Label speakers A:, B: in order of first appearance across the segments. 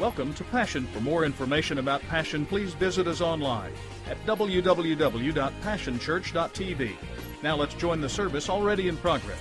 A: Welcome to Passion. For more information about Passion, please visit us online at www.passionchurch.tv. Now let's join the service already in progress.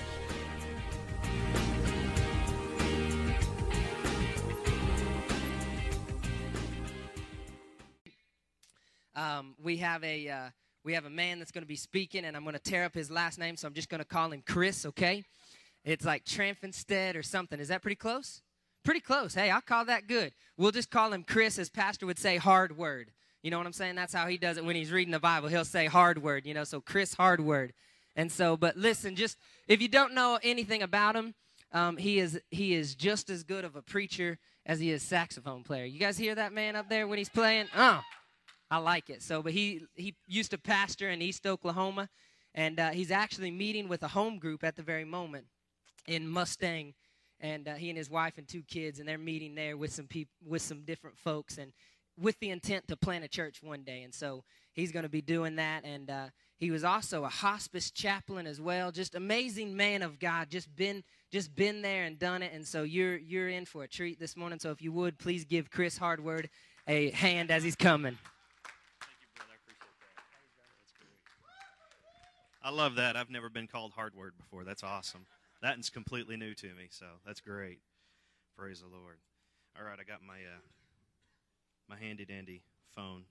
B: We have a man that's going to be speaking, and I'm going to tear up his last name, so I'm just going to call him Chris, okay? It's like Trampenstead or something. Is that pretty close? Pretty close. Hey, I'll call that good. We'll just call him Chris, as Pastor would say, hard word. You know what I'm saying? That's how he does it when he's reading the Bible. He'll say hard word, so Chris hard word. And so, but listen, just if you don't know anything about him, he is just as good of a preacher as he is saxophone player. You guys hear that man up there when he's playing? Oh, I like it. So, but he used to pastor in East Oklahoma, and he's actually meeting with a home group at the very moment in Mustang. And he and his wife and 2 kids, and they're meeting there with some people, with some different folks, and with the intent to plant a church one day. And so he's going to be doing that. And he was also a hospice chaplain as well. Just amazing man of God. Just been there and done it. And so you're in for a treat this morning. So if you would, please give Chris Hardword a hand as he's coming.
C: Thank you, brother. I appreciate that. That's great. I love that. I've never been called Hardword before. That's awesome. That is completely new to me, so that's great. Praise the Lord. All right, I got my my handy-dandy phone.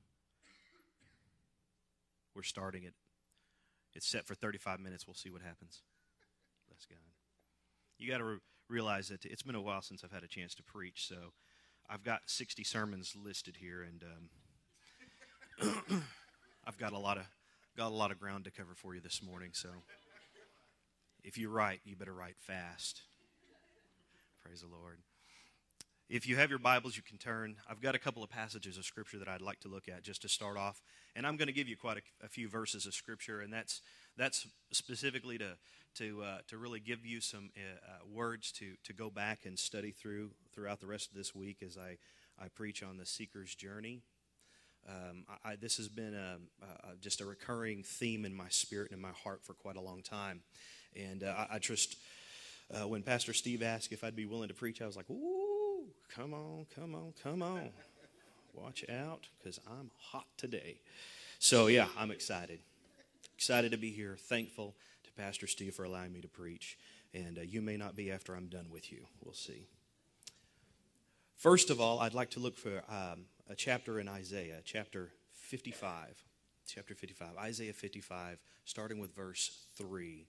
C: We're starting it. It's set for 35 minutes. We'll see what happens. Bless God. You got to realize that it's been a while since I've had a chance to preach, so I've got 60 sermons listed here, and I've got a lot of ground to cover for you this morning, so if you write, you better write fast. Praise the Lord. If you have your Bibles, you can turn. I've got a couple of passages of Scripture that I'd like to look at just to start off. And I'm going to give you quite a few verses of Scripture, and that's specifically to really give you some words to go back and study throughout the rest of this week as I preach on the seeker's journey. This has been just a recurring theme in my spirit and in my heart for quite a long time. And I trust when Pastor Steve asked if I'd be willing to preach, I was like, ooh, come on. Watch out, because I'm hot today. So, yeah, I'm excited. Excited to be here. Thankful to Pastor Steve for allowing me to preach. And you may not be after I'm done with you. We'll see. First of all, I'd like to look for a chapter in Isaiah, chapter 55. Chapter 55, Isaiah 55, starting with verse 3.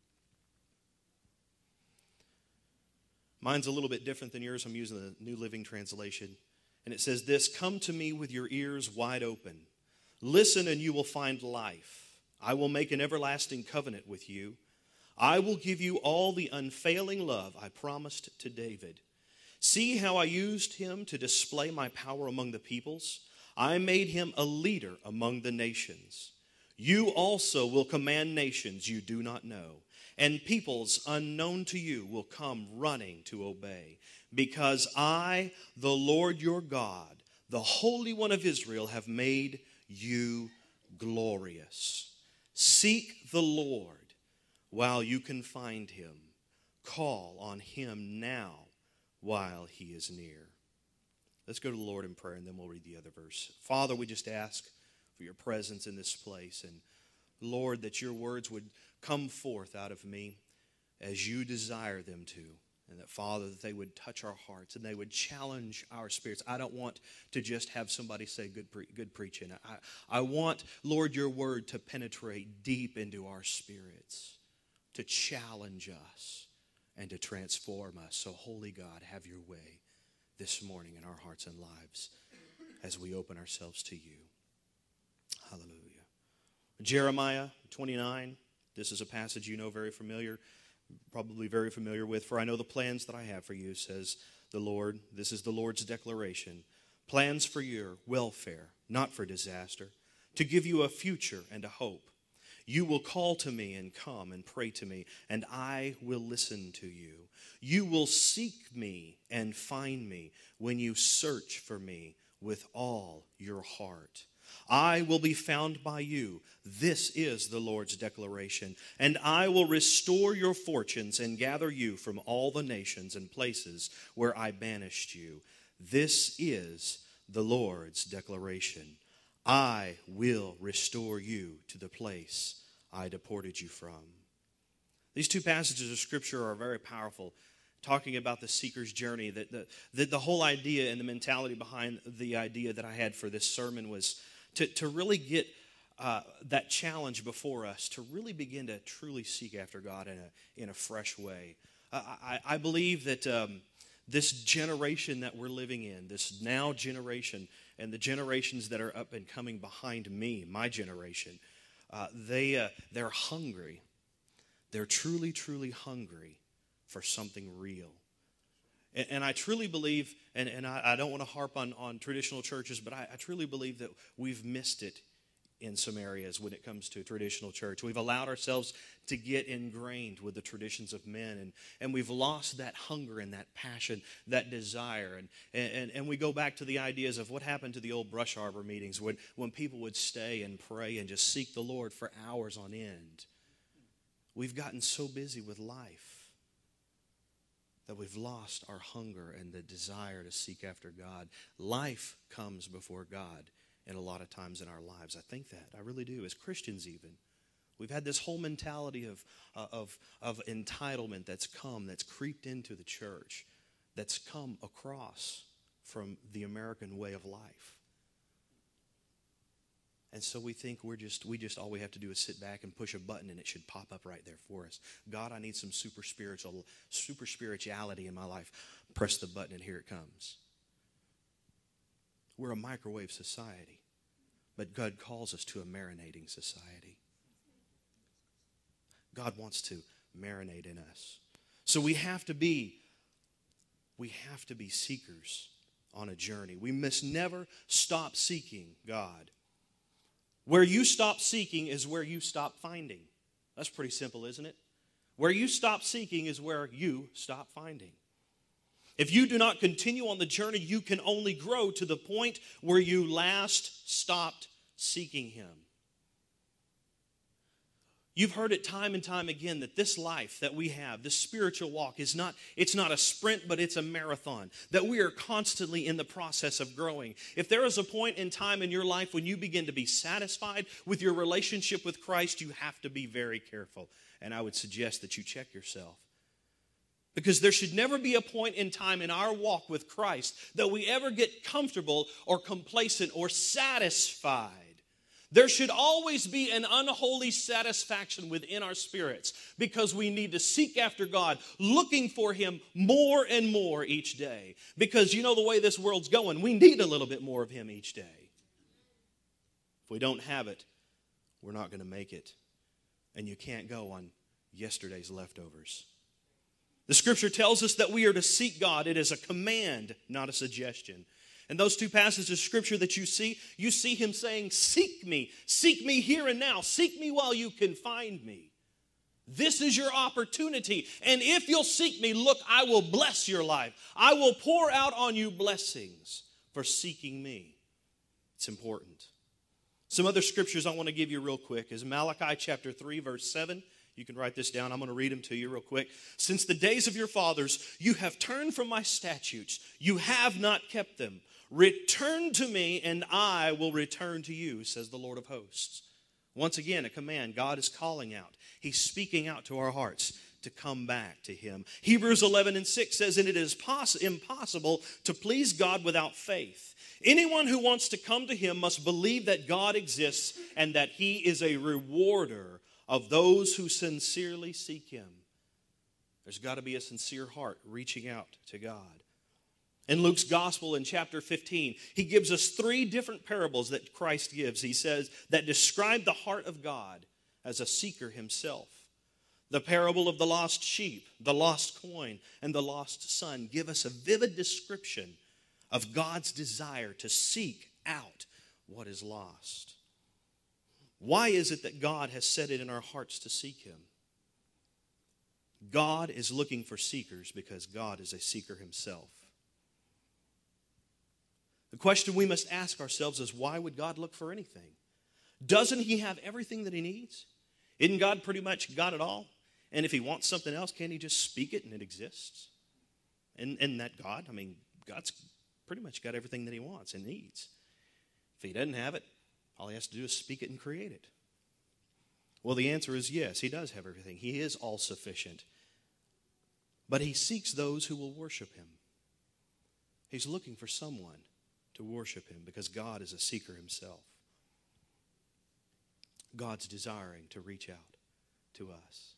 C: Mine's a little bit different than yours. I'm using the New Living Translation. And it says this, "Come to me with your ears wide open. Listen and you will find life. I will make an everlasting covenant with you. I will give you all the unfailing love I promised to David. See how I used him to display my power among the peoples. I made him a leader among the nations. You also will command nations you do not know, and peoples unknown to you will come running to obey. Because I, the Lord your God, the Holy One of Israel, have made you glorious. Seek the Lord while you can find him. Call on him now while he is near." Let's go to the Lord in prayer, and then we'll read the other verse. Father, we just ask for your presence in this place, and Lord, that your words would come forth out of me as you desire them to. And that, Father, that they would touch our hearts and they would challenge our spirits. I don't want to just have somebody say good preaching. I want, Lord, your word to penetrate deep into our spirits, to challenge us and to transform us. So, Holy God, have your way this morning in our hearts and lives as we open ourselves to you. Hallelujah. Jeremiah 29. This is a passage you know very familiar, probably very familiar with. "For I know the plans that I have for you," says the Lord. This is the Lord's declaration. "Plans for your welfare, not for disaster, to give you a future and a hope. You will call to me and come and pray to me, and I will listen to you. You will seek me and find me when you search for me with all your heart. I will be found by you. This is the Lord's declaration. And I will restore your fortunes and gather you from all the nations and places where I banished you. This is the Lord's declaration. I will restore you to the place I deported you from. These two passages of Scripture are very powerful, talking about the seeker's journey. That the whole idea and the mentality behind the idea that I had for this sermon was to really get that challenge before us, to really begin to truly seek after God in a fresh way. I believe that this generation that we're living in, this now generation, and the generations that are up and coming behind me, my generation, they're hungry. They're truly, truly hungry for something real. And I truly believe, and I don't want to harp on traditional churches, but I truly believe that we've missed it in some areas when it comes to traditional church. We've allowed ourselves to get ingrained with the traditions of men, and we've lost that hunger and that passion, that desire. And we go back to the ideas of what happened to the old brush arbor meetings when people would stay and pray and just seek the Lord for hours on end. We've gotten so busy with life that we've lost our hunger and the desire to seek after God. Life comes before God. And a lot of times in our lives, I think that. I really do. As Christians even. We've had this whole mentality of entitlement that's creeped into the church, that's come across from the American way of life. And so we think we just all we have to do is sit back and push a button and it should pop up right there for us. God, I need some super spirituality in my life. Press the button and here it comes. We're a microwave society, but God calls us to a marinating society. God wants to marinate in us. So we have to be seekers on a journey. We must never stop seeking God. Where you stop seeking is where you stop finding. That's pretty simple, isn't it? Where you stop seeking is where you stop finding. If you do not continue on the journey, you can only grow to the point where you last stopped seeking Him. You've heard it time and time again that this life that we have, this spiritual walk, it's not a sprint, but it's a marathon. That we are constantly in the process of growing. If there is a point in time in your life when you begin to be satisfied with your relationship with Christ, you have to be very careful. And I would suggest that you check yourself. Because there should never be a point in time in our walk with Christ that we ever get comfortable or complacent or satisfied. There should always be an unholy satisfaction within our spirits because we need to seek after God, looking for Him more and more each day. Because you know the way this world's going, we need a little bit more of Him each day. If we don't have it, we're not going to make it. And you can't go on yesterday's leftovers. The Scripture tells us that we are to seek God. It is a command, not a suggestion. And those two passages of Scripture that you see Him saying, seek me here and now. Seek me while you can find me. This is your opportunity. And if you'll seek me, look, I will bless your life. I will pour out on you blessings for seeking me. It's important. Some other scriptures I want to give you real quick is Malachi chapter 3, verse 7. You can write this down. I'm going to read them to you real quick. Since the days of your fathers, you have turned from my statutes. You have not kept them. Return to me, and I will return to you, says the Lord of hosts. Once again, a command. God is calling out. He's speaking out to our hearts to come back to Him. Hebrews 11:6 says, and it is impossible to please God without faith. Anyone who wants to come to Him must believe that God exists and that He is a rewarder of those who sincerely seek Him. There's got to be a sincere heart reaching out to God. In Luke's gospel in chapter 15, he gives us 3 different parables that Christ gives. He says that describe the heart of God as a seeker Himself. The parable of the lost sheep, the lost coin, and the lost son give us a vivid description of God's desire to seek out what is lost. Why is it that God has set it in our hearts to seek Him? God is looking for seekers because God is a seeker Himself. The question we must ask ourselves is, why would God look for anything? Doesn't He have everything that He needs? Isn't God pretty much got it all? And if He wants something else, can't He just speak it and it exists? And that God, I mean, God's pretty much got everything that he wants and needs. If he doesn't have it, all he has to do is speak it and create it. Well, the answer is yes, he does have everything. He is all-sufficient. But he seeks those who will worship him. He's looking for someone to worship him because God is a seeker himself. God's desiring to reach out to us.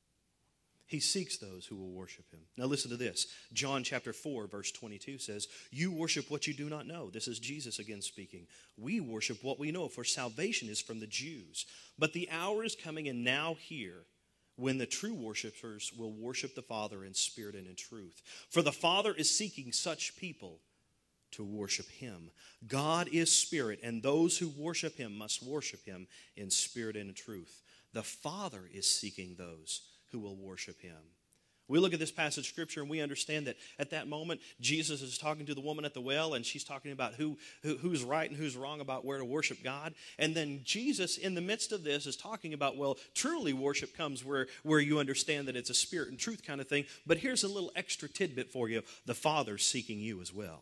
C: He seeks those who will worship him. Now listen to this. John chapter 4 verse 22 says, you worship what you do not know. This is Jesus again speaking. We worship what we know, for salvation is from the Jews. But the hour is coming, and now here, when the true worshipers will worship the Father in spirit and in truth. For the Father is seeking such people to worship him. God is spirit, and those who worship him must worship him in spirit and in truth. The Father is seeking those who will worship him. We look at this passage of Scripture and we understand that at that moment, Jesus is talking to the woman at the well, and she's talking about who's right and who's wrong about where to worship God. And then Jesus, in the midst of this, is talking about, well, truly worship comes where you understand that it's a spirit and truth kind of thing. But here's a little extra tidbit for you. The Father's seeking you as well.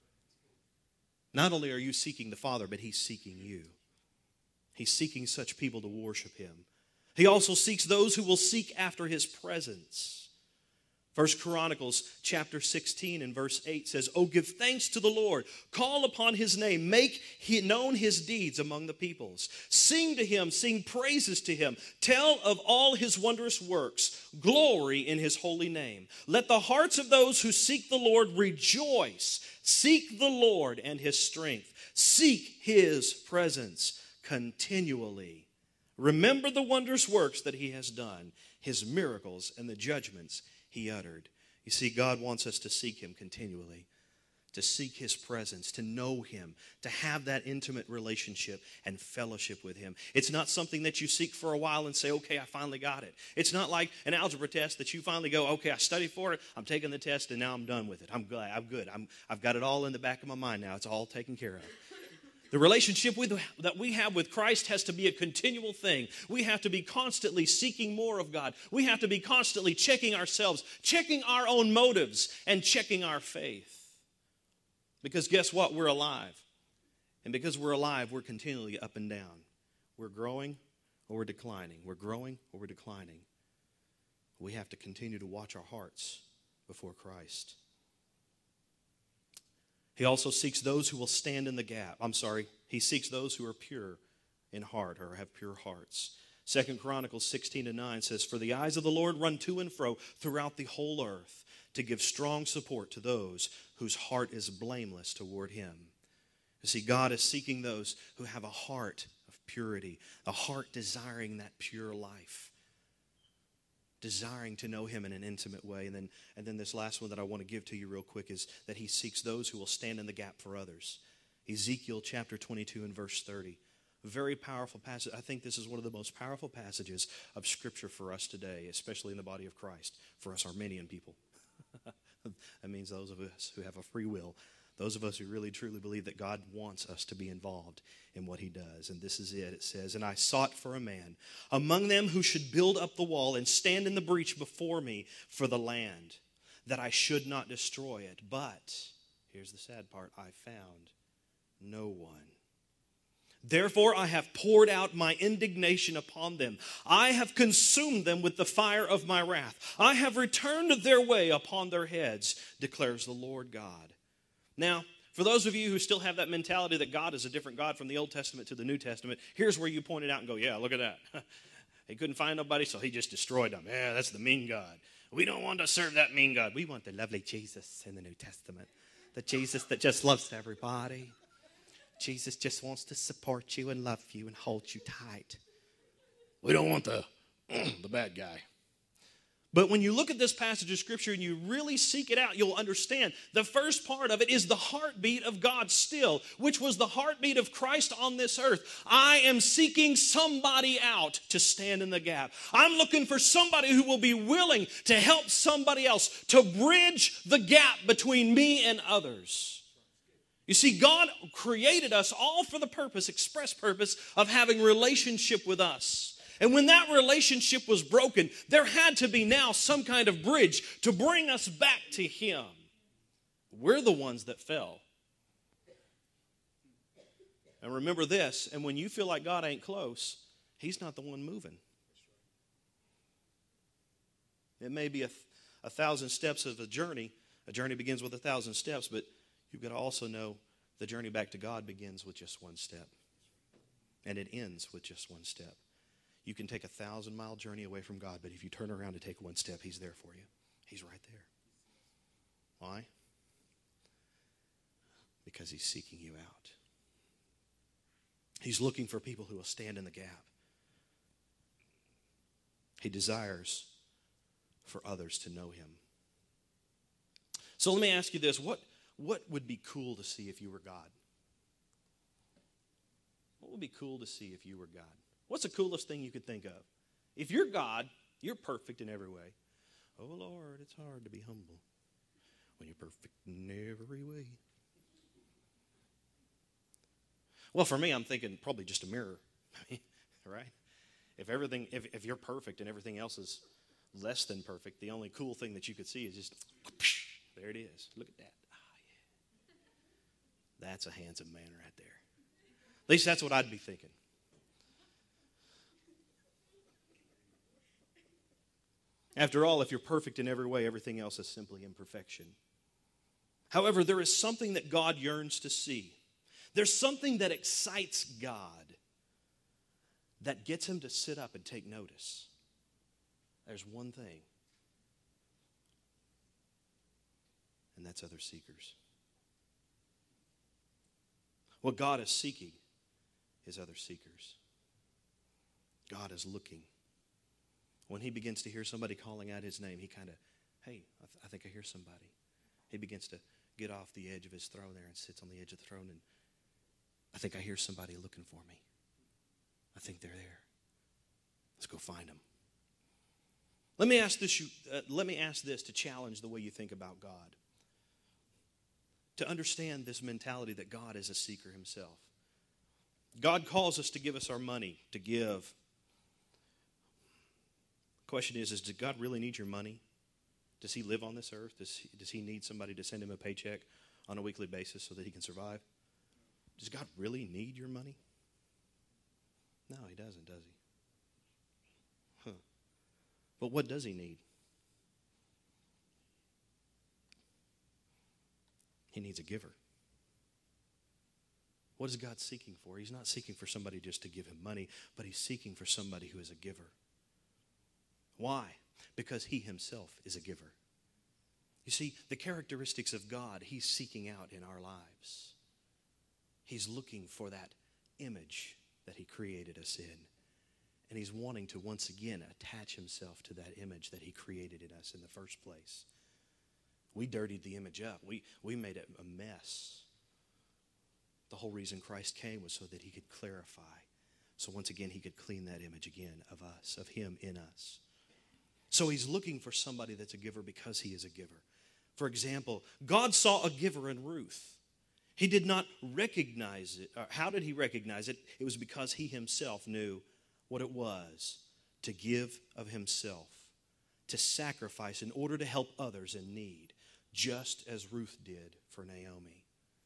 C: Not only are you seeking the Father, but he's seeking you. He's seeking such people to worship him. He also seeks those who will seek after his presence. 1 Chronicles chapter 16 and verse 8 says, oh, give thanks to the Lord. Call upon his name. Make known his deeds among the peoples. Sing to him. Sing praises to him. Tell of all his wondrous works. Glory in his holy name. Let the hearts of those who seek the Lord rejoice. Seek the Lord and his strength. Seek his presence continually. Remember the wondrous works that he has done, his miracles and the judgments he uttered. You see, God wants us to seek him continually, to seek his presence, to know him, to have that intimate relationship and fellowship with him. It's not something that you seek for a while and say, okay, I finally got it. It's not like an algebra test that you finally go, okay, I studied for it, I'm taking the test, and now I'm done with it. I'm glad, I'm good. I've got it all in the back of my mind now. It's all taken care of. The relationship that we have with Christ has to be a continual thing. We have to be constantly seeking more of God. We have to be constantly checking ourselves, checking our own motives, and checking our faith. Because guess what? We're alive. And because we're alive, we're continually up and down. We're growing or we're declining. We're growing or we're declining. We have to continue to watch our hearts before Christ. He also seeks those who will stand in the gap. He seeks those who are pure in heart or have pure hearts. 2 Chronicles 16:9 says, for the eyes of the Lord run to and fro throughout the whole earth to give strong support to those whose heart is blameless toward him. You see, God is seeking those who have a heart of purity, a heart desiring that pure life. Desiring to know him in an intimate way. And then this last one that I want to give to you real quick is that he seeks those who will stand in the gap for others. Ezekiel chapter 22 and verse 30. A very powerful passage. I think this is one of the most powerful passages of Scripture for us today, especially in the body of Christ, for us Arminian people. That means those of us who have a free will. Those of us who really truly believe that God wants us to be involved in what he does. And this is it. It says, and I sought for a man among them who should build up the wall and stand in the breach before me for the land, that I should not destroy it. But, here's the sad part, I found no one. Therefore I have poured out my indignation upon them. I have consumed them with the fire of my wrath. I have returned their way upon their heads, declares the Lord God. Now, for those of you who still have that mentality that God is a different God from the Old Testament to the New Testament, here's where you point it out and go, yeah, look at that. He couldn't find nobody, so he just destroyed them. Yeah, that's the mean God. We don't want to serve that mean God. We want the lovely Jesus in the New Testament. The Jesus that just loves everybody. Jesus just wants to support you and love you and hold you tight. We don't want the bad guy. But when you look at this passage of Scripture and you really seek it out, you'll understand the first part of it is the heartbeat of God still, which was the heartbeat of Christ on this earth. I am seeking somebody out to stand in the gap. I'm looking for somebody who will be willing to help somebody else, to bridge the gap between me and others. You see, God created us all for the purpose, express purpose, of having relationship with us. And when that relationship was broken, there had to be now some kind of bridge to bring us back to him. We're the ones that fell And remember this, and when you feel like God ain't close, He's not the one moving. It may be a 1,000 steps of a journey. A journey begins with 1,000 steps, but you've got to also know the journey back to God begins with just one step. And it ends with just one step. You can take a 1,000-mile journey away from God, but if you turn around to take one step, He's there for you. He's right there. Why? Because He's seeking you out. He's looking for people who will stand in the gap. He desires for others to know Him. So let me ask you this. What would be cool to see if you were God? What would be cool to see if you were God? What's the coolest thing you could think of? If you're God, you're perfect in every way. Oh, Lord, it's hard to be humble when you're perfect in every way. Well, for me, I'm thinking probably just a mirror, right? If you're perfect and everything else is less than perfect, the only cool thing that you could see is just, there it is. Look at that. Yeah. That's a handsome man right there. At least that's what I'd be thinking. After all, if you're perfect in every way, everything else is simply imperfection. However, there is something that God yearns to see. There's something that excites God that gets Him to sit up and take notice. There's one thing, and that's other seekers. What God is seeking is other seekers. God is looking. When He begins to hear somebody calling out His name, He kind of, hey, I think I hear somebody. He begins to get off the edge of His throne there and sits on the edge of the throne, and I think I hear somebody looking for me. I think they're there. Let's go find them. Let me ask this to challenge the way you think about God. To understand this mentality that God is a seeker Himself. God calls us to give us our money, to give. The question is does God really need your money? Does He live on this earth? Does He need somebody to send Him a paycheck on a weekly basis so that He can survive? Does God really need your money? No, He doesn't, does He? But what does He need? He needs a giver. What is God seeking for? He's not seeking for somebody just to give Him money, but He's seeking for somebody who is a giver. Why? Because He Himself is a giver. You see, the characteristics of God He's seeking out in our lives. He's looking for that image that He created us in. And He's wanting to once again attach Himself to that image that He created in us in the first place. We dirtied the image up. We made it a mess. The whole reason Christ came was so that He could clarify. So once again, He could clean that image again of us, of Him in us. So He's looking for somebody that's a giver because He is a giver. For example, God saw a giver in Ruth. He did not recognize it. How did He recognize it? It was because He Himself knew what it was to give of Himself, to sacrifice in order to help others in need, just as Ruth did for Naomi.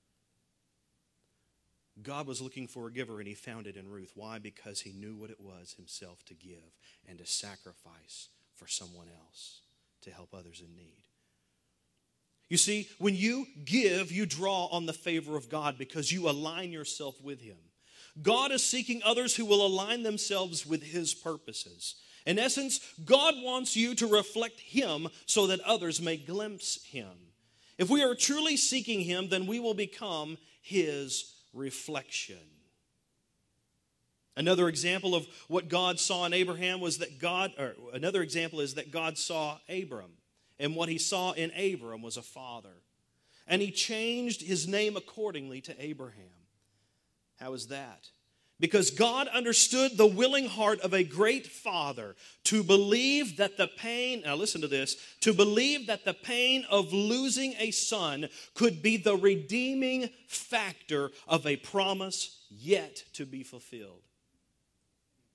C: God was looking for a giver, and He found it in Ruth. Why? Because He knew what it was Himself to give and to sacrifice for someone else, to help others in need. You see, when you give, you draw on the favor of God because you align yourself with Him. God is seeking others who will align themselves with His purposes. In essence, God wants you to reflect Him so that others may glimpse Him. If we are truly seeking Him, then we will become His reflection. Another example of what God saw in Abraham was that another example is that God saw Abram. And what He saw in Abram was a father. And He changed his name accordingly to Abraham. How is that? Because God understood the willing heart of a great father to believe that the pain, now listen to this, to believe that the pain of losing a son could be the redeeming factor of a promise yet to be fulfilled.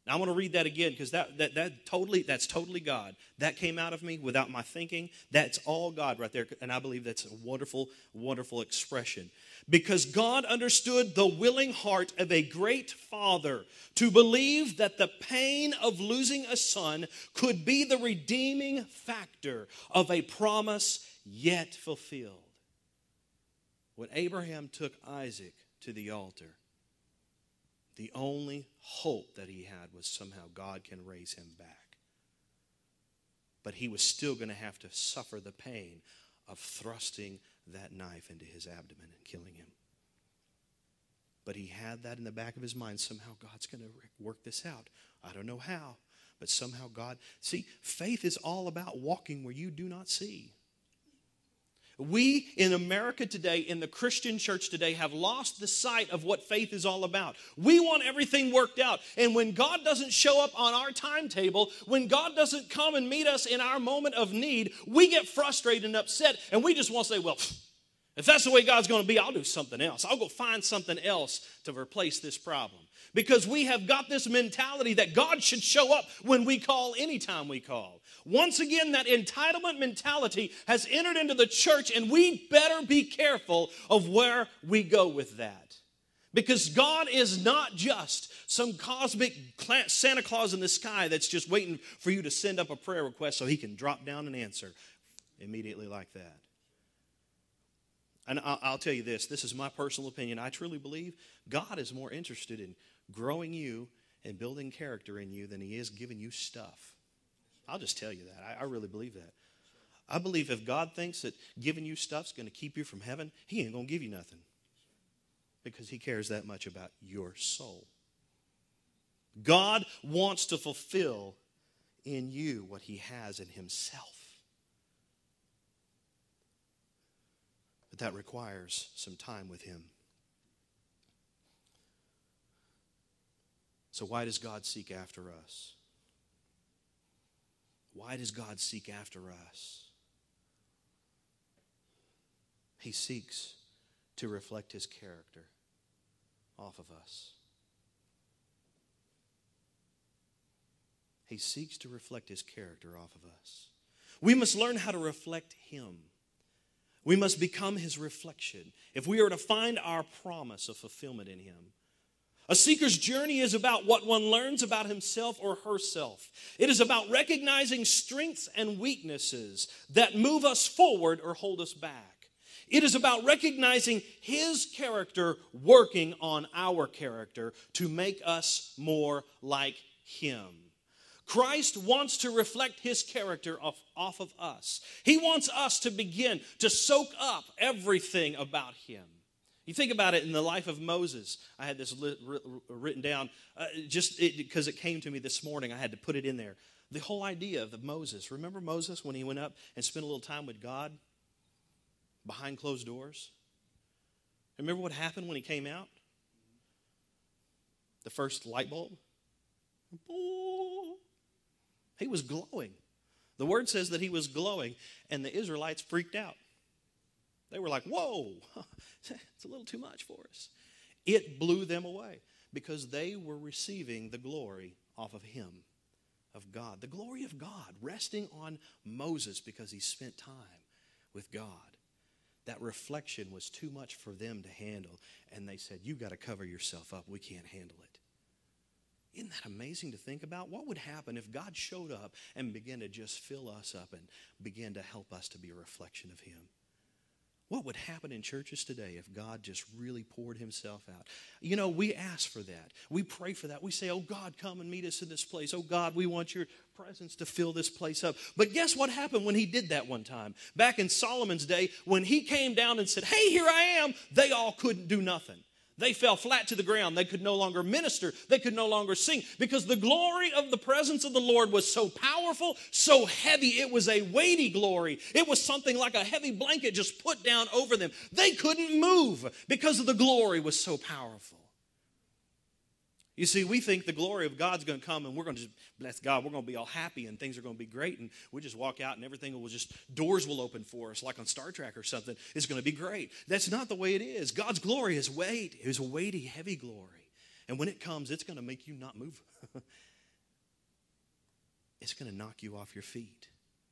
C: Now, I want to read that again because that's totally God. That came out of me without my thinking. That's all God right there. And I believe that's a wonderful, wonderful expression. Because God understood the willing heart of a great father to believe that the pain of losing a son could be the redeeming factor of a promise yet fulfilled. When Abraham took Isaac to the altar, the only hope that he had was somehow God can raise him back. But he was still going to have to suffer the pain of thrusting that knife into his abdomen and killing him. But he had that in the back of his mind. Somehow God's going to work this out. I don't know how, but somehow God... See, faith is all about walking where you do not see. We in America today, in the Christian church today, have lost the sight of what faith is all about. We want everything worked out. And when God doesn't show up on our timetable, when God doesn't come and meet us in our moment of need, we get frustrated and upset. And we just want to say, well, if that's the way God's going to be, I'll do something else. I'll go find something else to replace this problem. Because we have got this mentality that God should show up when we call, anytime we call. Once again, that entitlement mentality has entered into the church, and we better be careful of where we go with that. Because God is not just some cosmic Santa Claus in the sky that's just waiting for you to send up a prayer request so he can drop down an answer immediately like that. And I'll tell you this is my personal opinion. I truly believe God is more interested in growing you and building character in you than he is giving you stuff. I'll just tell you that. I really believe that. I believe if God thinks that giving you stuff's going to keep you from heaven, he ain't going to give you nothing. Because he cares that much about your soul. God wants to fulfill in you what he has in himself. But that requires some time with him. So why does God seek after us? Why does God seek after us? He seeks to reflect his character off of us. He seeks to reflect his character off of us. We must learn how to reflect him. We must become his reflection if we are to find our promise of fulfillment in him. A seeker's journey is about what one learns about himself or herself. It is about recognizing strengths and weaknesses that move us forward or hold us back. It is about recognizing his character working on our character to make us more like him. Christ wants to reflect his character off of us. He wants us to begin to soak up everything about him. You think about it in the life of Moses. I had this written down just because it came to me this morning. I had to put it in there. The whole idea of Moses. Remember Moses when he went up and spent a little time with God behind closed doors? Remember what happened when he came out? The first light bulb? He was glowing. The word says that he was glowing, and the Israelites freaked out. They were like, whoa, it's a little too much for us. It blew them away because they were receiving the glory off of him, of God. The glory of God resting on Moses because he spent time with God. That reflection was too much for them to handle. And they said, you got to cover yourself up. We can't handle it. Isn't that amazing to think about? What would happen if God showed up and began to just fill us up and began to help us to be a reflection of him? What would happen in churches today if God just really poured himself out? You know, we ask for that. We pray for that. We say, oh, God, come and meet us in this place. Oh, God, we want your presence to fill this place up. But guess what happened when he did that one time? Back in Solomon's day, when he came down and said, hey, here I am, they all couldn't do nothing. They fell flat to the ground. They could no longer minister. They could no longer sing because the glory of the presence of the Lord was so powerful, so heavy. It was a weighty glory. It was something like a heavy blanket just put down over them. They couldn't move because the glory was so powerful. You see, we think the glory of God's going to come and we're going to just bless God. We're going to be all happy and things are going to be great. And we just walk out and everything will just, doors will open for us like on Star Trek or something. It's going to be great. That's not the way it is. God's glory is weight. It is a weighty, heavy glory. And when it comes, it's going to make you not move. it's going to knock you off your feet.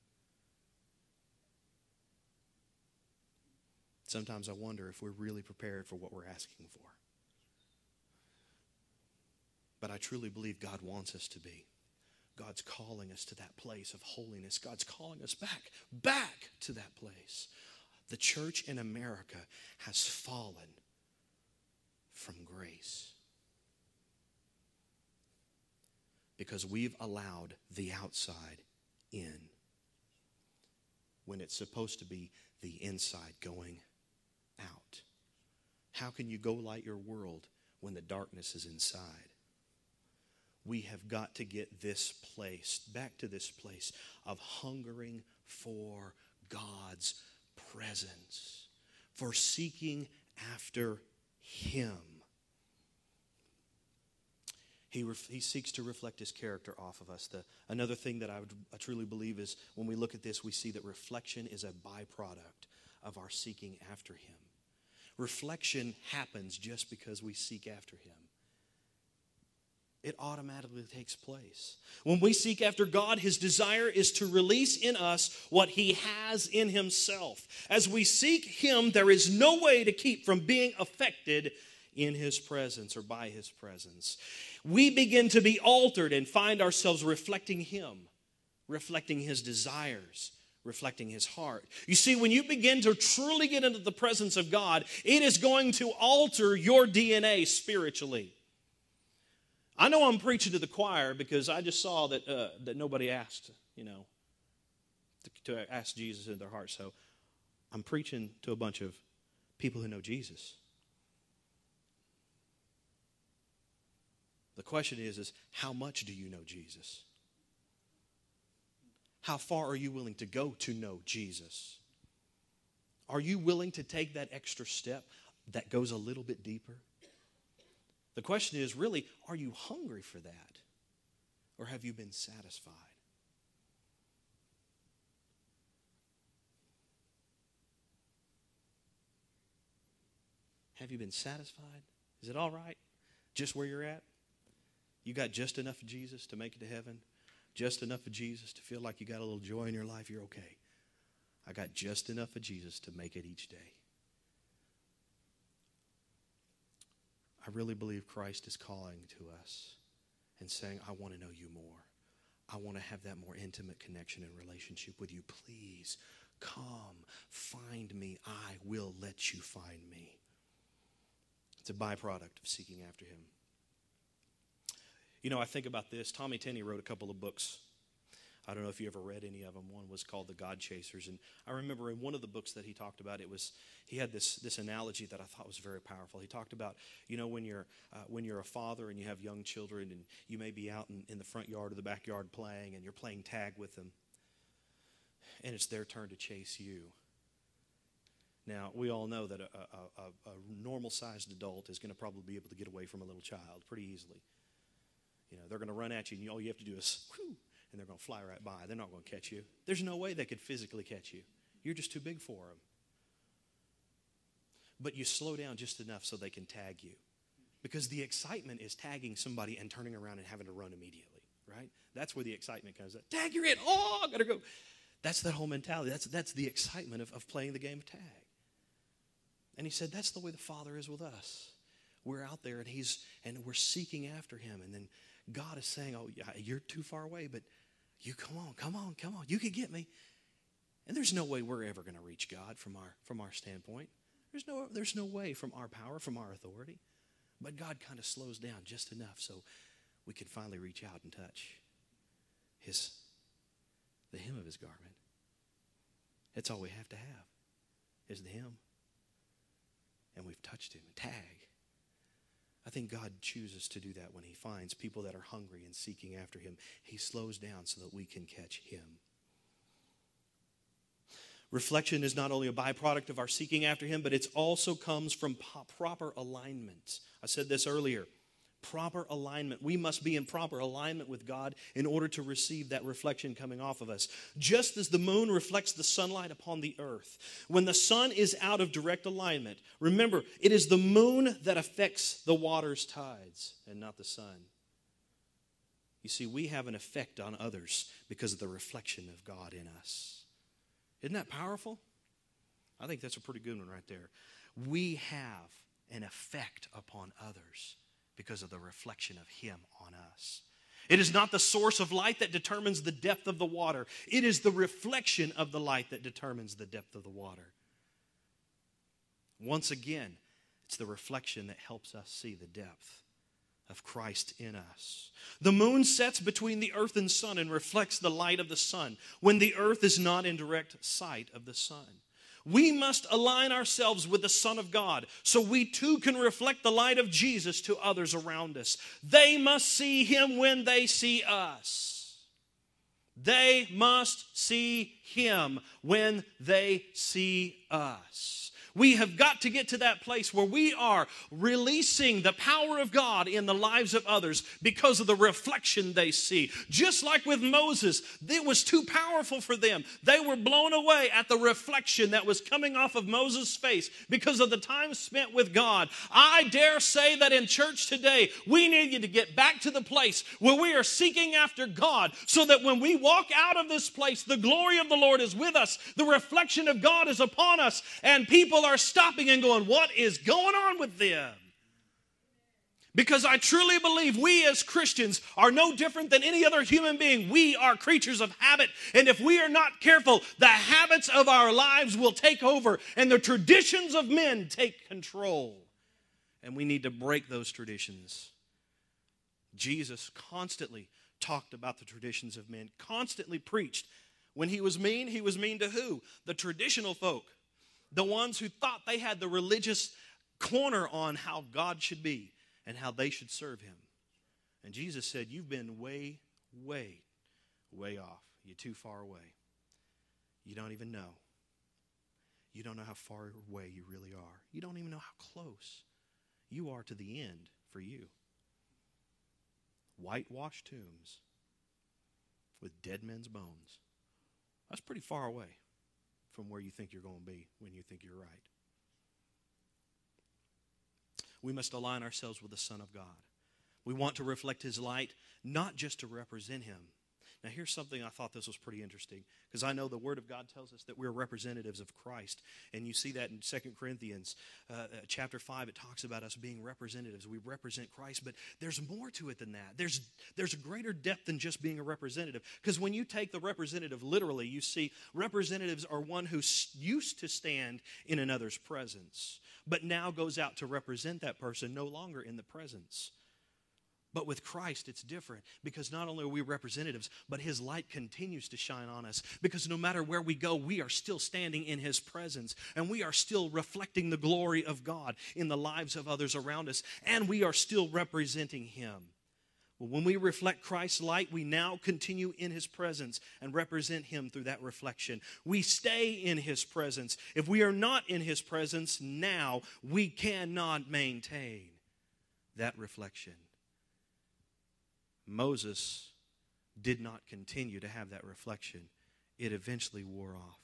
C: Sometimes I wonder if we're really prepared for what we're asking for. But I truly believe God wants us to be. God's calling us to that place of holiness. God's calling us back to that place. The church in America has fallen from grace because we've allowed the outside in when it's supposed to be the inside going out. How can you go light your world when the darkness is inside? We have got to get this place, back to this place of hungering for God's presence, for seeking after Him. He seeks to reflect His character off of us. Another thing that I truly believe is when we look at this, we see that reflection is a byproduct of our seeking after Him. Reflection happens just because we seek after Him. It automatically takes place. When we seek after God, His desire is to release in us what He has in Himself. As we seek Him, there is no way to keep from being affected in His presence or by His presence. We begin to be altered and find ourselves reflecting Him, reflecting His desires, reflecting His heart. You see, when you begin to truly get into the presence of God, it is going to alter your DNA spiritually. I know I'm preaching to the choir because I just saw that nobody asked, to ask Jesus in their heart. So I'm preaching to a bunch of people who know Jesus. The question is how much do you know Jesus? How far are you willing to go to know Jesus? Are you willing to take that extra step that goes a little bit deeper? The question is really, are you hungry for that? Or have you been satisfied? Have you been satisfied? Is it all right? Just where you're at? You got just enough of Jesus to make it to heaven? Just enough of Jesus to feel like you got a little joy in your life? You're okay. I got just enough of Jesus to make it each day. I really believe Christ is calling to us and saying, I want to know you more. I want to have that more intimate connection and relationship with you. Please come, find me. I will let you find me. It's a byproduct of seeking after Him. I think about this. Tommy Tenney wrote a couple of books. I don't know if you ever read any of them. One was called The God Chasers. And I remember in one of the books that he talked about, he had this analogy that I thought was very powerful. He talked about, when you're a father and you have young children and you may be out in the front yard or the backyard playing and you're playing tag with them and it's their turn to chase you. Now, we all know that a normal-sized adult is going to probably be able to get away from a little child pretty easily. They're going to run at you and all you have to do is, whoo, and they're going to fly right by. They're not going to catch you. There's no way they could physically catch you. You're just too big for them. But you slow down just enough so they can tag you. Because the excitement is tagging somebody and turning around and having to run immediately, right? That's where the excitement comes. Tag, you're in. Oh, I got to go. That's that whole mentality. That's the excitement of playing the game of tag. And he said that's the way the Father is with us. We're out there and we're seeking after Him. And then God is saying, oh, yeah, you're too far away, but you come on. You can get me. And there's no way we're ever going to reach God from our standpoint. There's no way from our power, from our authority. But God kind of slows down just enough so we can finally reach out and touch the hem of His garment. That's all we have to have is the hem. And we've touched Him. Tag. I think God chooses to do that when He finds people that are hungry and seeking after Him. He slows down so that we can catch Him. Reflection is not only a byproduct of our seeking after Him, but it also comes from proper alignment. I said this earlier. Proper alignment. We must be in proper alignment with God in order to receive that reflection coming off of us. Just as the moon reflects the sunlight upon the earth. When the sun is out of direct alignment, remember, it is the moon that affects the water's tides and not the sun. You see, we have an effect on others because of the reflection of God in us. Isn't that powerful? I think that's a pretty good one right there. We have an effect upon others because of the reflection of Him on us. It is not the source of light that determines the depth of the water. It is the reflection of the light that determines the depth of the water. Once again, it's the reflection that helps us see the depth of Christ in us. The moon sets between the earth and sun and reflects the light of the sun when the earth is not in direct sight of the sun. We must align ourselves with the Son of God so we too can reflect the light of Jesus to others around us. They must see Him when they see us. They must see Him when they see us. We have got to get to that place where we are releasing the power of God in the lives of others because of the reflection they see. Just like with Moses, it was too powerful for them. They were blown away at the reflection that was coming off of Moses' face because of the time spent with God. I dare say that in church today, we need to get back to the place where we are seeking after God so that when we walk out of this place, the glory of the Lord is with us. The reflection of God is upon us, and people are stopping and going, what is going on with them? Because I truly believe we as Christians are no different than any other human being. We are creatures of habit, and if we are not careful, the habits of our lives will take over and the traditions of men take control. And we need to break those traditions. Jesus constantly talked about the traditions of men, constantly preached. When He was mean to who? The traditional folk. The ones who thought they had the religious corner on how God should be and how they should serve Him. And Jesus said, you've been way, way, way off. You're too far away. You don't even know. You don't know how far away you really are. You don't even know how close you are to the end for you. Whitewashed tombs with dead men's bones. That's pretty far away from where you think you're going to be when you think you're right. We must align ourselves with the Son of God. We want to reflect His light, not just to represent Him. Now here's something I thought this was pretty interesting, because I know the Word of God tells us that we're representatives of Christ. And you see that in 2 Corinthians chapter 5. It talks about us being representatives. We represent Christ, but there's more to it than that. There's a greater depth than just being a representative. Because when you take the representative literally, you see representatives are one who used to stand in another's presence, but now goes out to represent that person no longer in the presence. But with Christ, it's different, because not only are we representatives, but His light continues to shine on us. Because no matter where we go, we are still standing in His presence, and we are still reflecting the glory of God in the lives of others around us, and we are still representing Him. Well, when we reflect Christ's light, we now continue in His presence and represent Him through that reflection. We stay in His presence. If we are not in His presence now, we cannot maintain that reflection. Moses did not continue to have that reflection. It eventually wore off.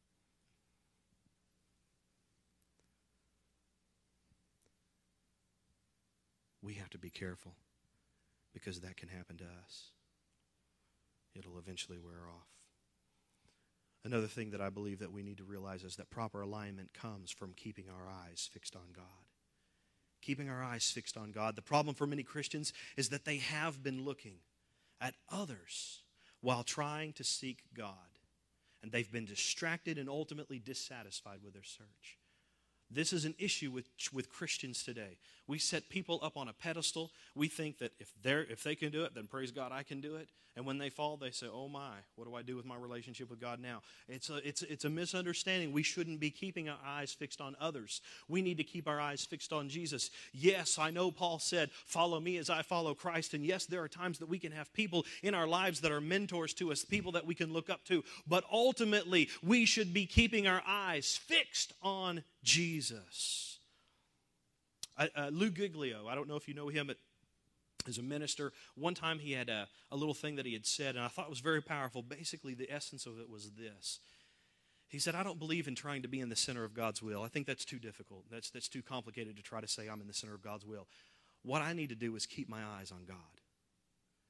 C: We have to be careful, because that can happen to us. It'll eventually wear off. Another thing that I believe that we need to realize is that proper alignment comes from keeping our eyes fixed on God. Keeping our eyes fixed on God. The problem for many Christians is that they have been looking at others while trying to seek God. And they've been distracted and ultimately dissatisfied with their search. This is an issue with Christians today. We set people up on a pedestal. We think that if they can do it, then praise God, I can do it. And when they fall, they say, oh my, what do I do with my relationship with God now? It's a misunderstanding. We shouldn't be keeping our eyes fixed on others. We need to keep our eyes fixed on Jesus. Yes, I know Paul said, follow me as I follow Christ. And yes, there are times that we can have people in our lives that are mentors to us, people that we can look up to. But ultimately, we should be keeping our eyes fixed on Jesus. Lou Giglio, I don't know if you know him, but as a minister, one time he had a little thing that he had said, and I thought it was very powerful. Basically, the essence of it was this. He said, I don't believe in trying to be in the center of God's will. I think that's too difficult. That's too complicated to try to say I'm in the center of God's will. What I need to do is keep my eyes on God.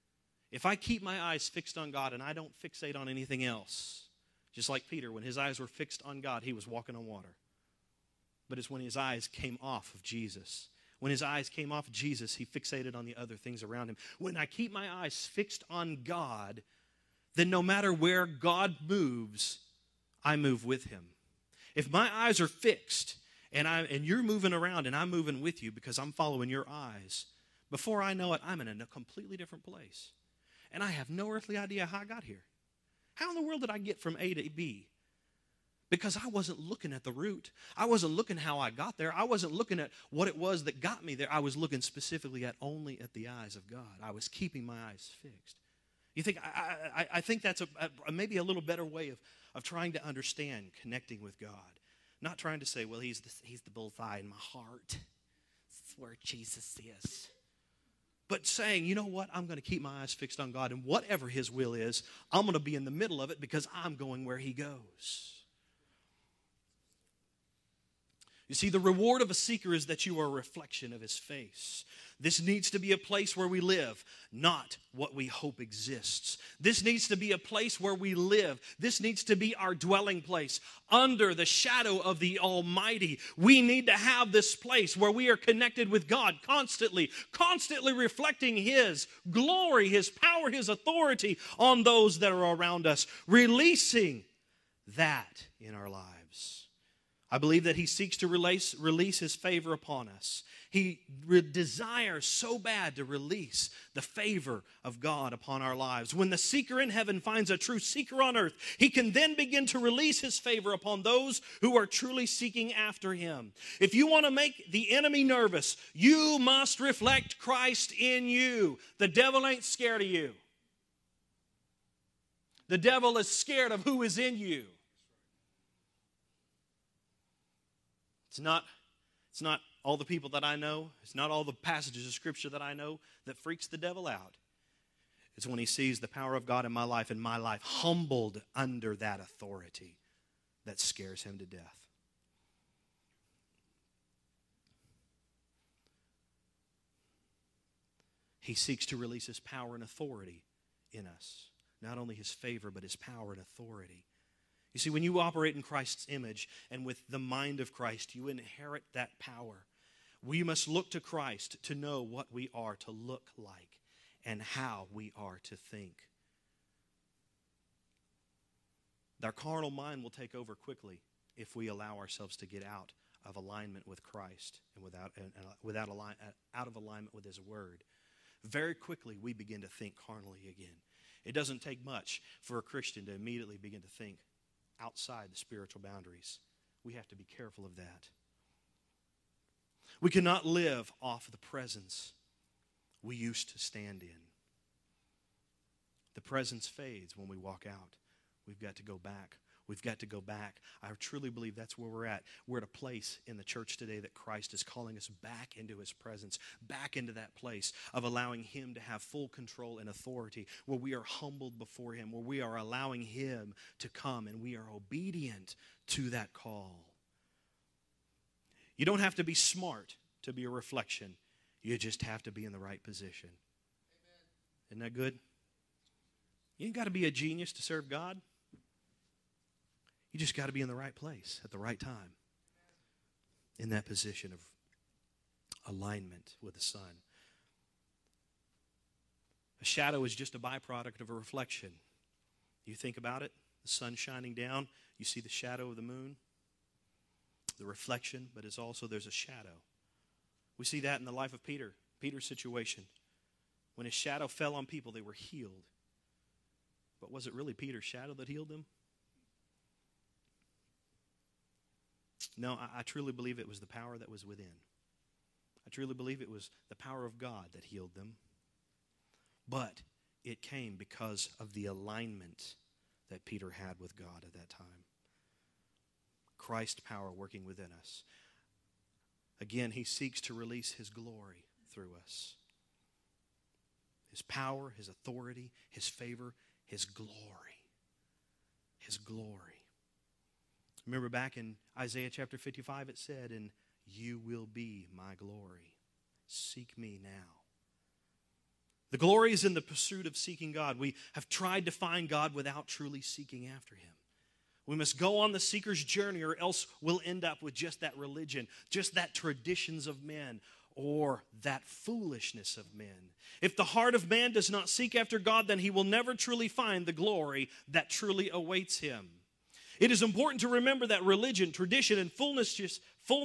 C: If I keep my eyes fixed on God and I don't fixate on anything else, just like Peter, when his eyes were fixed on God, he was walking on water. But it's when his eyes came off of Jesus. When his eyes came off of Jesus, he fixated on the other things around him. When I keep my eyes fixed on God, then no matter where God moves, I move with him. If my eyes are fixed and you're moving around and I'm moving with you because I'm following your eyes, before I know it, I'm in a completely different place. And I have no earthly idea how I got here. How in the world did I get from A to B? Because I wasn't looking at the route. I wasn't looking how I got there. I wasn't looking at what it was that got me there. I was looking specifically only at the eyes of God. I was keeping my eyes fixed. You think I think that's maybe a little better way of trying to understand connecting with God. Not trying to say, well, he's the bullseye in my heart. That's where Jesus is. But saying, you know what, I'm going to keep my eyes fixed on God, and whatever his will is, I'm going to be in the middle of it because I'm going where he goes. You see, the reward of a seeker is that you are a reflection of his face. This needs to be a place where we live, not what we hope exists. This needs to be a place where we live. This needs to be our dwelling place under the shadow of the Almighty. We need to have this place where we are connected with God constantly reflecting his glory, his power, his authority on those that are around us, releasing that in our lives. I believe that he seeks to release his favor upon us. He desires so bad to release the favor of God upon our lives. When the seeker in heaven finds a true seeker on earth, he can then begin to release his favor upon those who are truly seeking after him. If you want to make the enemy nervous, you must reflect Christ in you. The devil ain't scared of you. The devil is scared of who is in you. It's not all the people that I know. It's not all the passages of Scripture that I know that freaks the devil out. It's when he sees the power of God in my life and my life humbled under that authority that scares him to death. He seeks to release his power and authority in us. Not only his favor, but his power and authority. You see, when you operate in Christ's image and with the mind of Christ, you inherit that power. We must look to Christ to know what we are to look like and how we are to think. Our carnal mind will take over quickly if we allow ourselves to get out of alignment with Christ and out of alignment with his word. Very quickly, we begin to think carnally again. It doesn't take much for a Christian to immediately begin to think outside the spiritual boundaries. We have to be careful of that. We cannot live off the presence we used to stand in. The presence fades when we walk out. We've got to go back. We've got to go back. I truly believe that's where we're at. We're at a place in the church today that Christ is calling us back into his presence, back into that place of allowing him to have full control and authority, where we are humbled before him, where we are allowing him to come and we are obedient to that call. You don't have to be smart to be a reflection. You just have to be in the right position. Amen. Isn't that good? You ain't got to be a genius to serve God. You just got to be in the right place at the right time, in that position of alignment with the Son. A shadow is just a byproduct of a reflection. You think about it, the sun shining down, you see the shadow of the moon, the reflection, but there's a shadow. We see that in the life of Peter's situation. When his shadow fell on people, they were healed. But was it really Peter's shadow that healed them? No, I truly believe it was the power that was within. I truly believe it was the power of God that healed them. But it came because of the alignment that Peter had with God at that time. Christ's power working within us. Again, he seeks to release his glory through us. His power, his authority, his favor, his glory. His glory. Remember back in Isaiah chapter 55, it said, "And you will be my glory. Seek me now." The glory is in the pursuit of seeking God. We have tried to find God without truly seeking after Him. We must go on the seeker's journey, or else we'll end up with just that religion, just that traditions of men, or that foolishness of men. If the heart of man does not seek after God, then he will never truly find the glory that truly awaits him. It is important to remember that religion, tradition, and foolishness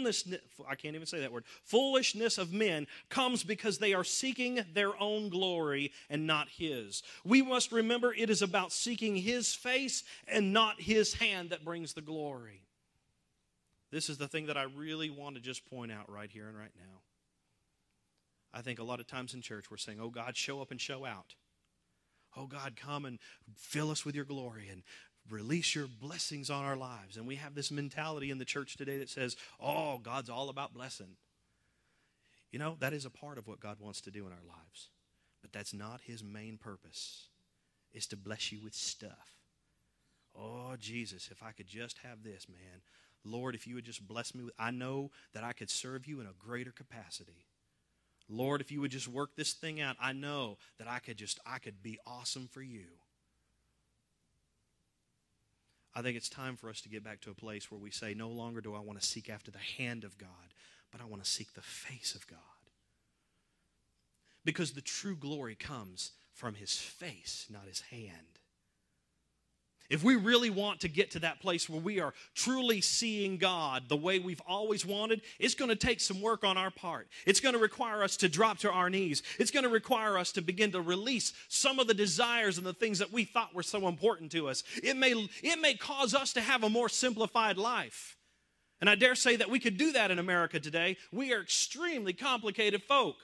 C: of men comes because they are seeking their own glory and not His. We must remember it is about seeking His face and not His hand that brings the glory. This is the thing that I really want to just point out right here and right now. I think a lot of times in church we're saying, oh God, show up and show out. Oh God, come and fill us with your glory and release your blessings on our lives. And we have this mentality in the church today that says, oh, God's all about blessing. You know, that is a part of what God wants to do in our lives. But that's not His main purpose, is to bless you with stuff. Oh, Jesus, if I could just have this, man. Lord, if you would just bless me with, I know that I could serve you in a greater capacity. Lord, if you would just work this thing out, I know that I could be awesome for you. I think it's time for us to get back to a place where we say, no longer do I want to seek after the hand of God, but I want to seek the face of God. Because the true glory comes from His face, not His hand. If we really want to get to that place where we are truly seeing God the way we've always wanted, it's going to take some work on our part. It's going to require us to drop to our knees. It's going to require us to begin to release some of the desires and the things that we thought were so important to us. It may cause us to have a more simplified life. And I dare say that we could do that in America today. We are extremely complicated folk.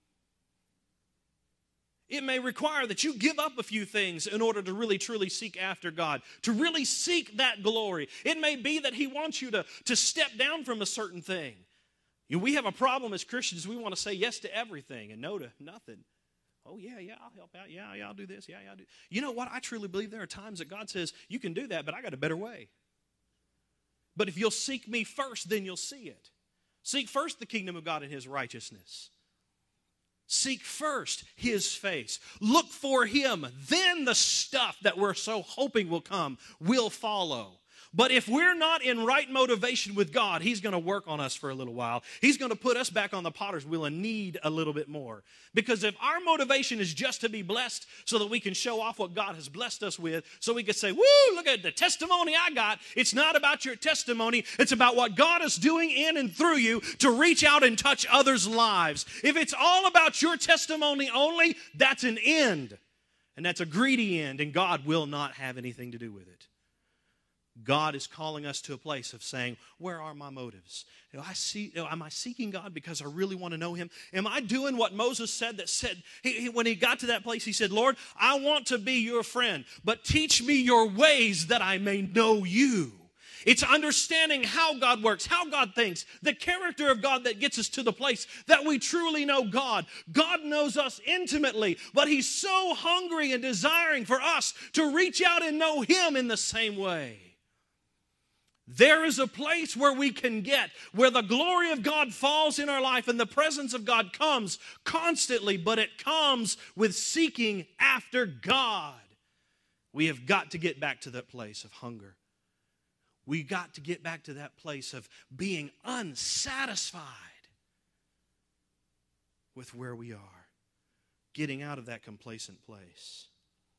C: It may require that you give up a few things in order to really, truly seek after God, to really seek that glory. It may be that He wants you to step down from a certain thing. You know, we have a problem as Christians. We want to say yes to everything and no to nothing. Oh, yeah, I'll help out. Yeah, I'll do this. Yeah, I'll do. You know what? I truly believe there are times that God says, you can do that, but I got a better way. But if you'll seek me first, then you'll see it. Seek first the kingdom of God and His righteousness. Seek first His face. Look for Him. Then the stuff that we're so hoping will come will follow. But if we're not in right motivation with God, He's going to work on us for a little while. He's going to put us back on the potter's wheel and knead a little bit more. Because if our motivation is just to be blessed so that we can show off what God has blessed us with, so we can say, woo, look at the testimony I got. It's not about your testimony. It's about what God is doing in and through you to reach out and touch others' lives. If it's all about your testimony only, that's an end. And that's a greedy end, and God will not have anything to do with it. God is calling us to a place of saying, where are my motives? Am I seeking God because I really want to know Him? Am I doing what Moses said when he got to that place, he said, Lord, I want to be your friend, but teach me your ways that I may know you. It's understanding how God works, how God thinks, the character of God that gets us to the place that we truly know God. God knows us intimately, but He's so hungry and desiring for us to reach out and know Him in the same way. There is a place where we can get, where the glory of God falls in our life and the presence of God comes constantly, but it comes with seeking after God. We have got to get back to that place of hunger. We got to get back to that place of being unsatisfied with where we are, getting out of that complacent place.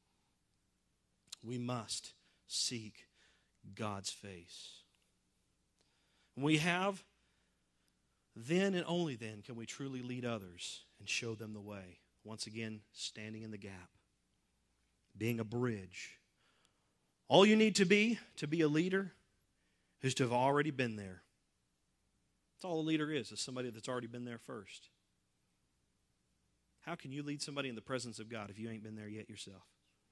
C: We must seek God's face. We have, then and only then can we truly lead others and show them the way. Once again, standing in the gap, being a bridge. All you need to be a leader is to have already been there. That's all a leader is somebody that's already been there first. How can you lead somebody in the presence of God if you ain't been there yet yourself?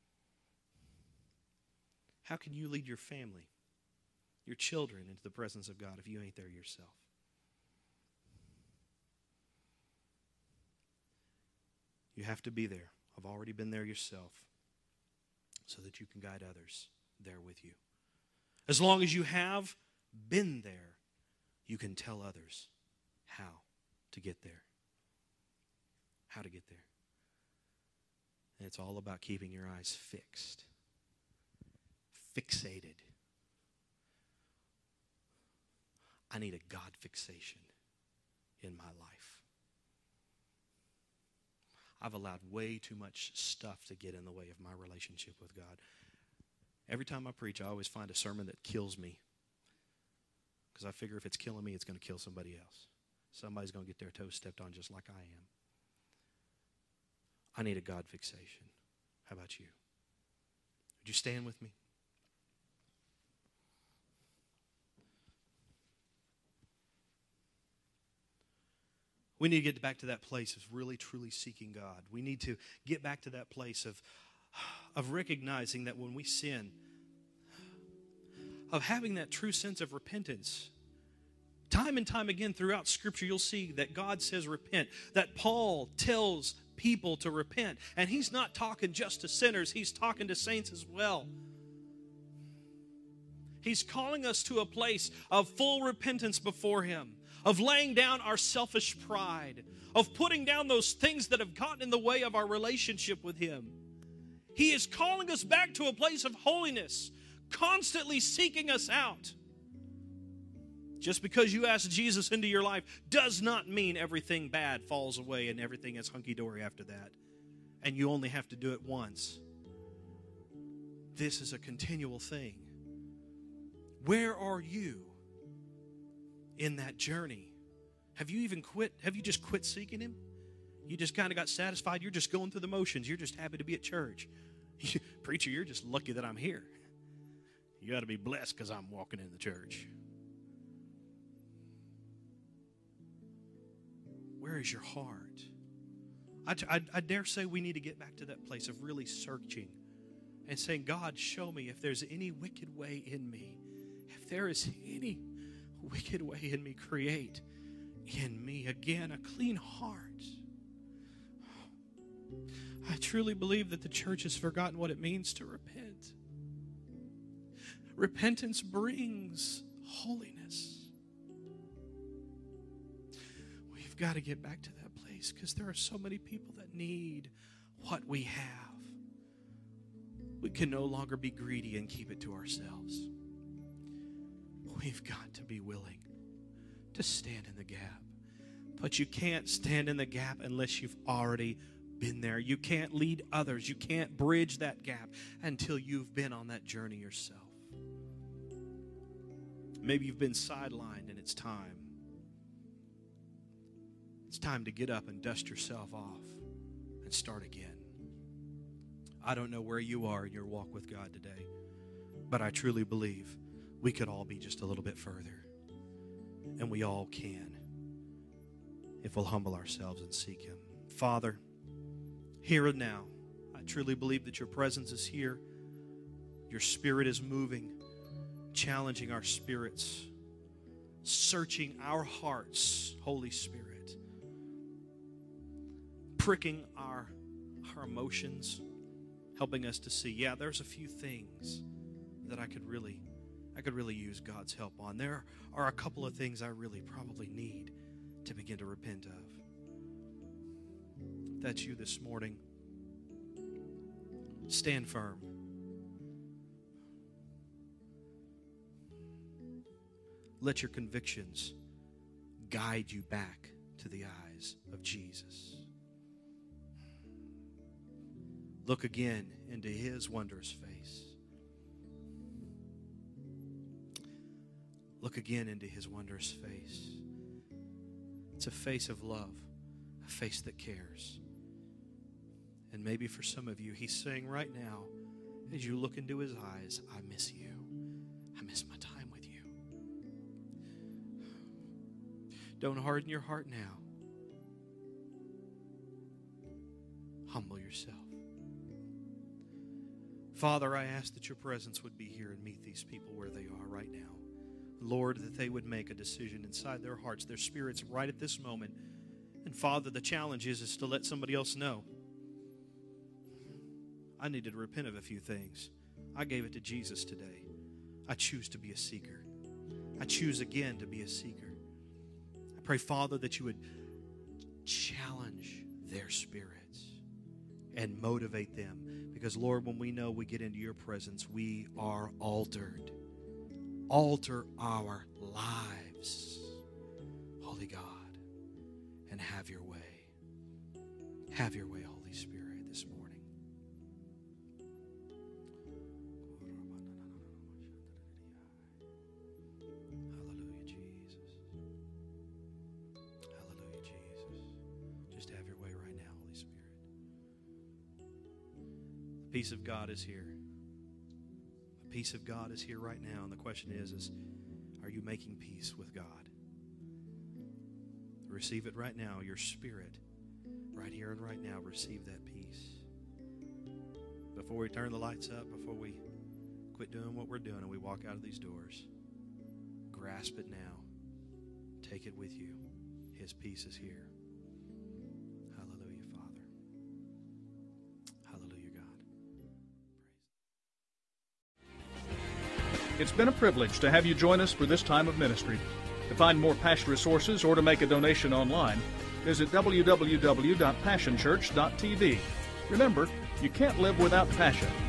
C: How can you lead your family, your children into the presence of God if you ain't there yourself? You have to be there. I've already been there yourself so that you can guide others there with you. As long as you have been there, you can tell others how to get there. How to get there. And it's all about keeping your eyes fixed, fixated. I need a God fixation in my life. I've allowed way too much stuff to get in the way of my relationship with God. Every time I preach, I always find a sermon that kills me. Because I figure if it's killing me, it's going to kill somebody else. Somebody's going to get their toes stepped on just like I am. I need a God fixation. How about you? Would you stand with me? We need to get back to that place of really, truly seeking God. We need to get back to that place of recognizing that when we sin, of having that true sense of repentance. Time and time again throughout Scripture, you'll see that God says repent, that Paul tells people to repent. And he's not talking just to sinners, he's talking to saints as well. He's calling us to a place of full repentance before him, of laying down our selfish pride, of putting down those things that have gotten in the way of our relationship with him. He is calling us back to a place of holiness, constantly seeking us out. Just because you ask Jesus into your life does not mean everything bad falls away and everything is hunky-dory after that. And you only have to do it once. This is a continual thing. Where are you in that journey? Have you even quit? Have you just quit seeking him? You just kind of got satisfied. You're just going through the motions. You're just happy to be at church. Preacher, you're just lucky that I'm here. You got to be blessed because I'm walking in the church. Where is your heart? I dare say we need to get back to that place of really searching and saying, God, show me if there's any wicked way in me. If there is any wicked way in me, create in me again a clean heart. I truly believe that the church has forgotten what it means to repent. Repentance brings holiness. We've got to get back to that place because there are so many people that need what we have. We can no longer be greedy and keep it to ourselves. We've got to be willing to stand in the gap. But you can't stand in the gap unless you've already been there. You can't lead others. You can't bridge that gap until you've been on that journey yourself. Maybe you've been sidelined and it's time. It's time to get up and dust yourself off and start again. I don't know where you are in your walk with God today, but I truly believe we could all be just a little bit further. And we all can if we'll humble ourselves and seek him. Father, here and now, I truly believe that your presence is here. Your Spirit is moving, challenging our spirits, searching our hearts, Holy Spirit, pricking our emotions, helping us to see, yeah, there's a few things that I could really use God's help on. There are a couple of things I really probably need to begin to repent of. If that's you this morning, stand firm. Let your convictions guide you back to the eyes of Jesus. Look again into his wondrous face. Look again into his wondrous face. It's a face of love, a face that cares. And maybe for some of you, he's saying right now, as you look into his eyes, I miss you. I miss my time with you. Don't harden your heart now. Humble yourself. Father, I ask that your presence would be here and meet these people where they are right now. Lord, that they would make a decision inside their hearts, their spirits right at this moment. And Father, the challenge is to let somebody else know. I needed to repent of a few things. I gave it to Jesus today. I choose to be a seeker. I choose again to be a seeker. I pray, Father, that you would challenge their spirits. and motivate them. Because, Lord, when we know we get into your presence, we are altered. Alter our lives, Holy God, and have your way. Have your way, Holy Spirit, this morning. Hallelujah, Jesus. Hallelujah, Jesus. Just have your way right now, Holy Spirit. The peace of God is here. The peace of God is here right now. And the question is are you making peace with God? Receive it right now. Your spirit, right here and right now, receive that peace. Before we turn the lights up, before we quit doing what we're doing and we walk out of these doors, grasp it now. Take it with you. His peace is here. Hallelujah, Father. Hallelujah, God.
A: It's been a privilege to have you join us for this time of ministry. To find more Passion resources or to make a donation online, visit www.passionchurch.tv. Remember, you can't live without passion.